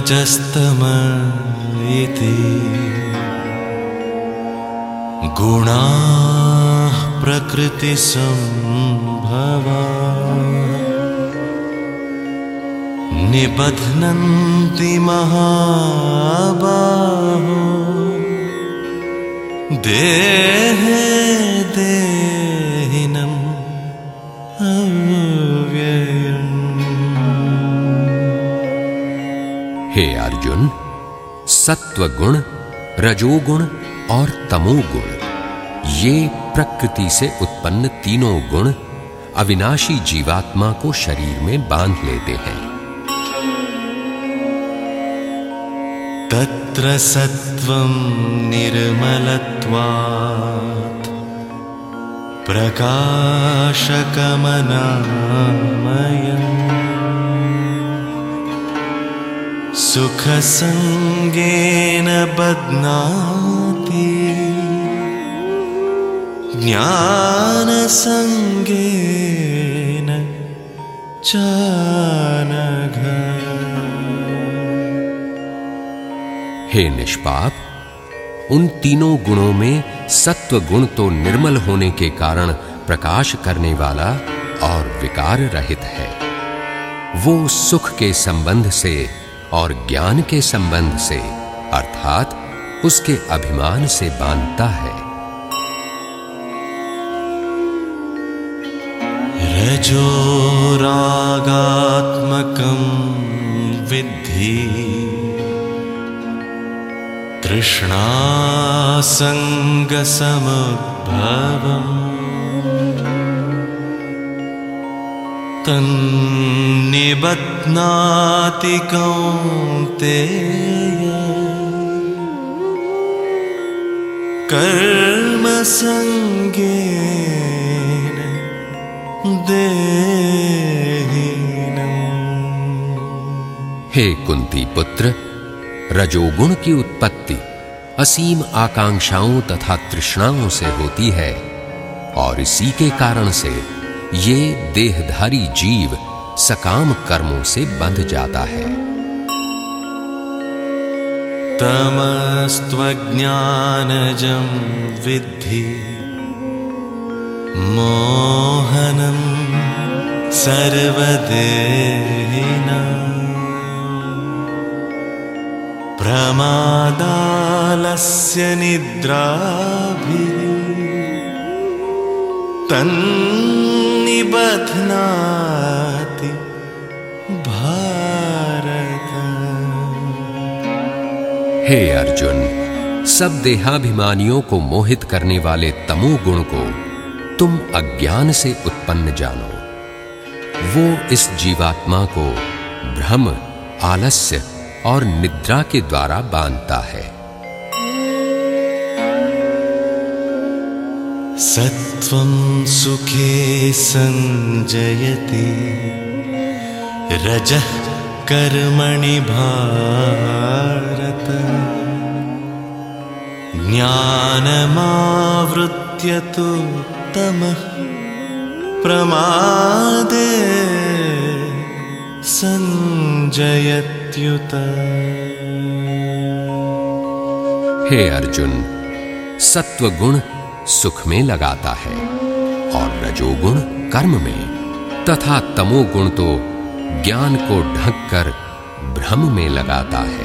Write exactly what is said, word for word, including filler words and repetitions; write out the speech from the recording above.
रजस्तम इति गुणाः प्रकृतिसम्भवा निबध्नन्ति महाबाहो देहे देहिनम् अव्ययम्। हे अर्जुन, सत्वगुण, रजोगुण और तमोगुण, ये प्रकृति से उत्पन्न तीनों गुण अविनाशी जीवात्मा को शरीर में बांध लेते हैं। तत्र सत्वं निर्मलत्वात् प्रकाशकमनामयम् सुखसंगेन बध्नाति ज्ञानसंगेन चानघ। हे निष्पाप, उन तीनों गुणों में सत्व गुण तो निर्मल होने के कारण प्रकाश करने वाला और विकार रहित है। वो सुख के संबंध से और ज्ञान के संबंध से अर्थात उसके अभिमान से बांधता है। रजो रागात्मकं विद्धि तृष्णासंगसमुद्भवम् तन्निबध्नाति कौन्तेय कर्मसंगेन देहिनम्। हे कुंती पुत्र, रजोगुण की उत्पत्ति असीम आकांक्षाओं तथा तृष्णाओं से होती है और इसी के कारण से ये देहधारी जीव सकाम कर्मों से बंध जाता है। तमस्त्वज्ञानजं विद्धि मोहनं सर्वदेहिनां प्रमादालस्य निद्राभिः तन्निबध्नाति भारत। हे अर्जुन, सब देहाभिमानियों को मोहित करने वाले तमोगुण को तुम अज्ञान से उत्पन्न जानो। वो इस जीवात्मा को भ्रम, आलस्य और निद्रा के द्वारा बांधता है। सत्वं सुखे संजयति रजः कर्मणि भारत ज्ञानमावृत्य तु तमः प्रमादे संजयत्युत। हे अर्जुन, सत्वगुण सुख में लगाता है और रजोगुण कर्म में तथा तमोगुण तो ज्ञान को ढककर भ्रम में लगाता है।